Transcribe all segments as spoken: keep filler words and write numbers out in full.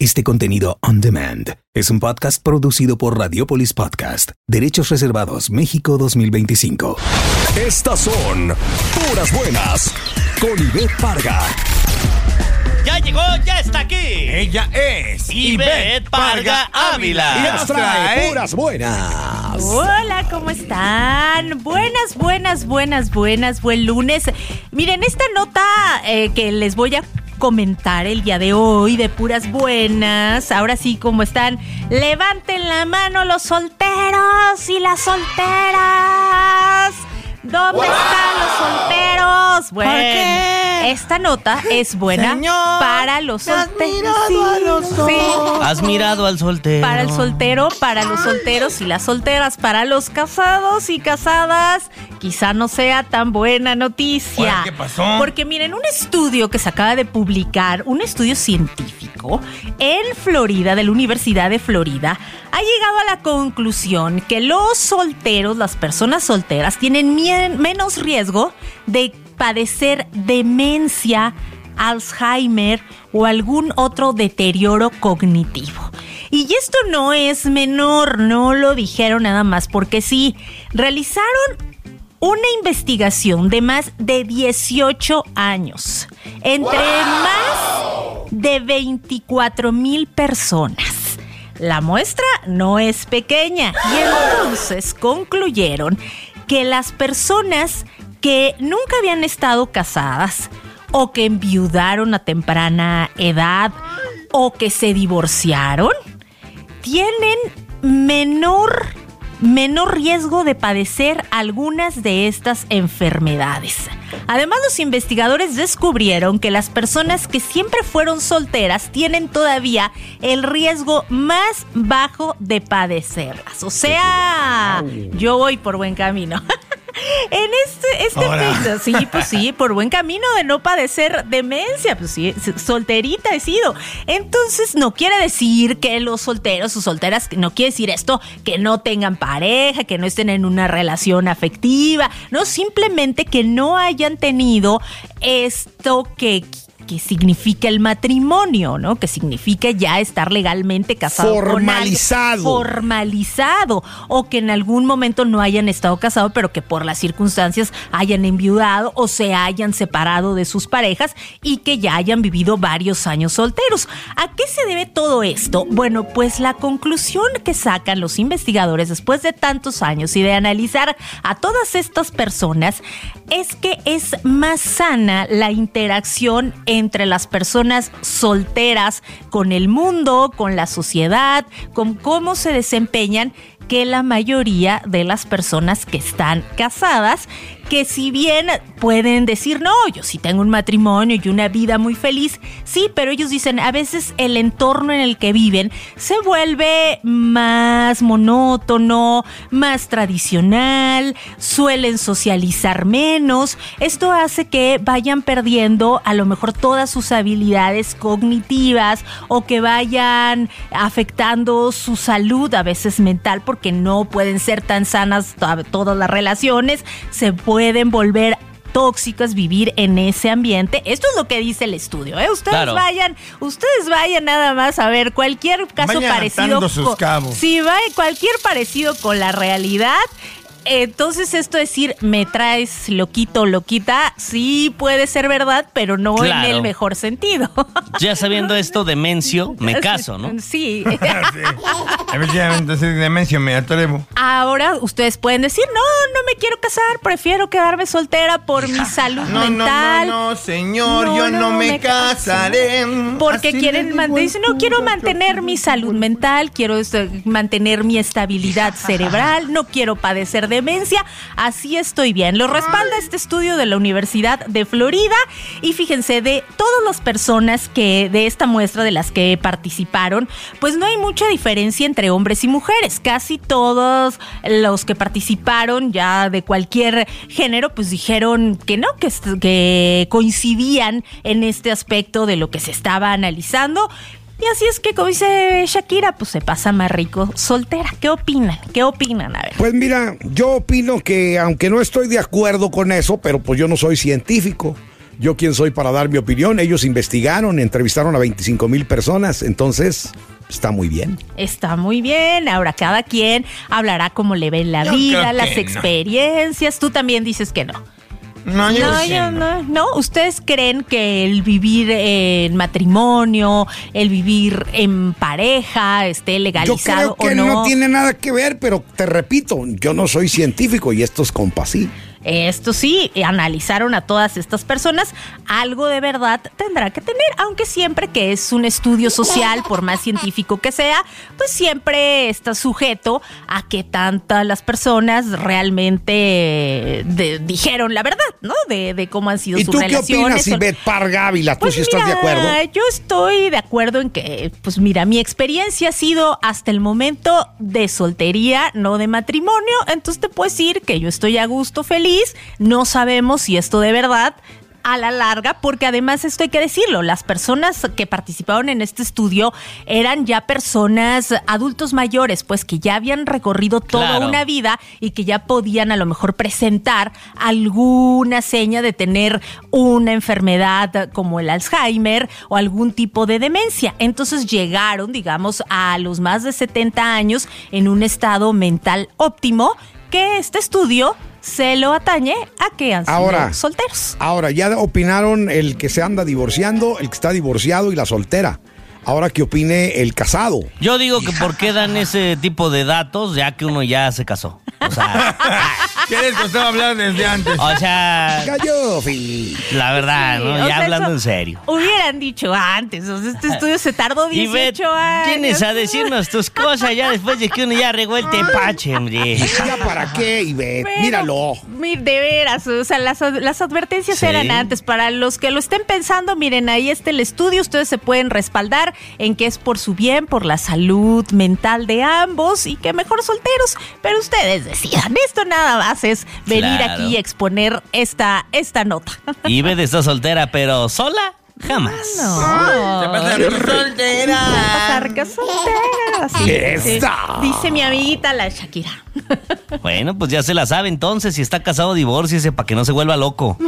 Este contenido on demand es un podcast producido por Radiopolis Podcast. Derechos reservados México dos mil veinticinco. Estas son puras buenas con Ivette Parga. Ya llegó, ya está aquí. Ella es Ivette Parga Ávila. Y nos trae puras buenas. Hola, ¿cómo están? Buenas, buenas, buenas, buenas. Buen lunes. Miren, esta nota eh, que les voy a comentar el día de hoy de puras buenas. Ahora sí, ¿cómo están? Levanten la mano los solteros y las solteras. ¿Dónde wow. están los solteros? Bueno, ¿por qué? Esta nota es buena Señor, para los solteros. ¿Has mirado a los dos? Sí. ¿Has mirado al soltero? Para el soltero, para los solteros y las solteras. Para los casados y casadas, quizá no sea tan buena noticia. ¿Qué pasó? Porque miren, un estudio que se acaba de publicar, un estudio científico en Florida, de la Universidad de Florida, ha llegado a la conclusión que los solteros, las personas solteras, tienen mien- menos riesgo de padecer demencia, Alzheimer o algún otro deterioro cognitivo. Y esto no es menor, no lo dijeron nada más porque sí. Realizaron una investigación de más de dieciocho años entre wow. más de veinticuatro mil personas. La muestra no es pequeña y entonces concluyeron que las personas que nunca habían estado casadas o que enviudaron a temprana edad o que se divorciaron tienen menor, menor riesgo de padecer algunas de estas enfermedades. Además, los investigadores descubrieron que las personas que siempre fueron solteras tienen todavía el riesgo más bajo de padecerlas. O sea, yo voy por buen camino. En este, este efecto, sí, pues sí, por buen camino de no padecer demencia, pues sí, solterita he sido. Entonces, no quiere decir que los solteros o solteras, no quiere decir esto, que no tengan pareja, que no estén en una relación afectiva, no, simplemente que no hayan tenido esto que... que significa el matrimonio, ¿no? Que significa ya estar legalmente casado formalizado. Con alguien, formalizado. O que en algún momento no hayan estado casados, pero que por las circunstancias hayan enviudado o se hayan separado de sus parejas y que ya hayan vivido varios años solteros. ¿A qué se debe todo esto? Bueno, pues la conclusión que sacan los investigadores después de tantos años y de analizar a todas estas personas es que es más sana la interacción entre las personas solteras con el mundo, con la sociedad, con cómo se desempeñan, que la mayoría de las personas que están casadas, que si bien pueden decir, no, yo sí tengo un matrimonio y una vida muy feliz, sí, pero ellos dicen, a veces el entorno en el que viven se vuelve más monótono, más tradicional, suelen socializar menos. Esto hace que vayan perdiendo a lo mejor todas sus habilidades cognitivas o que vayan afectando su salud, a veces mental, porque no pueden ser tan sanas todas las relaciones, se pueden volver tóxicas vivir en ese ambiente. Esto es lo que dice el estudio, ¿eh? Ustedes claro. vayan, ustedes vayan nada más a ver cualquier caso vayan parecido. Atando sus cabos. Si va cualquier parecido con la realidad. Entonces esto es decir, me traes loquito, loquita, sí puede ser verdad, pero no claro. en el mejor sentido. Ya sabiendo esto, demencio, me caso, ¿no? Sí. sí. Efectivamente, sí, demencio, me atrevo. Ahora ustedes pueden decir, no, no me quiero casar, prefiero quedarme soltera por mi salud no, mental. No, no, no, señor, no, yo no, no me, me casaré. Porque Así quieren mantener, dicen, no, quiero mantener mi salud mental, quiero esto, mantener mi estabilidad cerebral, no quiero padecer de demencia, así estoy bien. Lo respalda este estudio de la Universidad de Florida y fíjense, de todas las personas que de esta muestra de las que participaron, pues no hay mucha diferencia entre hombres y mujeres. Casi todos los que participaron ya de cualquier género, pues dijeron que no, que, que coincidían en este aspecto de lo que se estaba analizando. Y así es que, como dice Shakira, pues se pasa más rico soltera. ¿Qué opinan? ¿Qué opinan? A ver. Pues mira, yo opino que, aunque no estoy de acuerdo con eso, pero pues yo no soy científico, yo quién soy para dar mi opinión. Ellos investigaron, entrevistaron a veinticinco mil personas, entonces está muy bien. Está muy bien. Ahora cada quien hablará cómo le ve en la Yo vida, creo las que no. experiencias. Tú también dices que no. No, yo No, sí, yo no. no. No, ¿ustedes creen que el vivir en matrimonio, el vivir en pareja, esté Yo legalizado creo que o no? no tiene nada que ver, pero te repito, yo no soy científico y estos compas sí. Esto sí, analizaron a todas estas personas, algo de verdad tendrá que tener, aunque siempre que es un estudio social, por más científico que sea, pues siempre está sujeto a que tantas las personas realmente de, dijeron la verdad, ¿no? De, de cómo han sido ¿Y sus tú qué relaciones. opinas, Ivette Parga Ávila? ¿Tú Pues sí estás mira, de acuerdo? Yo estoy de acuerdo en que, pues mira, mi experiencia ha sido hasta el momento de soltería, no de matrimonio. Entonces te puedo decir que yo estoy a gusto, feliz. No sabemos si esto de verdad a la larga, porque además esto hay que decirlo, las personas que participaron en este estudio eran ya personas adultos mayores, pues que ya habían recorrido toda Claro. una vida y que ya podían a lo mejor presentar alguna seña de tener una enfermedad como el Alzheimer o algún tipo de demencia. Entonces llegaron, digamos, a los más de setenta años en un estado mental óptimo, que este estudio se lo atañe a que han sido Ahora, solteros. Ahora, ya opinaron el que se anda divorciando, el que está divorciado y la soltera. Ahora que opine el casado. Yo digo que por qué dan ese tipo de datos ya que uno ya se casó. O sea, ¿Qué les costó hablar desde antes? o sea, Gallo, Phil. la verdad, Sí, ¿no? o Ya sea, hablando eso en serio. Hubieran dicho antes, o sea, este estudio se tardó Y ve, dieciocho años. tienes a decirnos tus cosas ya después de que uno ya regó el tepache, hombre. ¿Ya para qué, Ivette? Pero, Míralo. mi- De veras, o sea, las, las advertencias Sí. eran antes. Para los que lo estén pensando, miren, ahí está el estudio. Ustedes se pueden respaldar en que es por su bien, por la salud mental de ambos y que mejor solteros. Pero ustedes decidan. Esto nada más es venir Claro. aquí y exponer esta, esta nota. Y Ivette está soltera, pero sola, jamás. No. Te pasa de soltera. Pasar que soltera. Sí, sí. ¡Esta! Dice mi amiguita la Shakira. Bueno, pues ya se la sabe entonces. Si está casado, divórciese para que no se vuelva loco.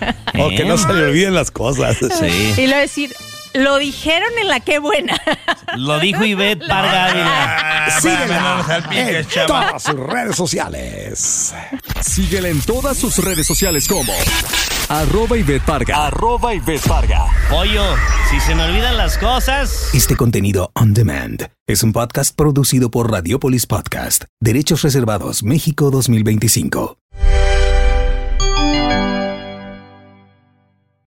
O que no se le olviden las cosas. Sí. Y lo decir, lo dijeron en la qué buena. Lo dijo Ivette Parga Ávila. Ah, Síguela no nos salpiques, en chava. todas sus redes sociales. Síguela en todas sus redes sociales como arroba Ivette Parga. Arroba Ivette Parga. Pollo, si se me olvidan las cosas. Este contenido on demand es un podcast producido por Radiopolis Podcast, Derechos Reservados México dos mil veinticinco.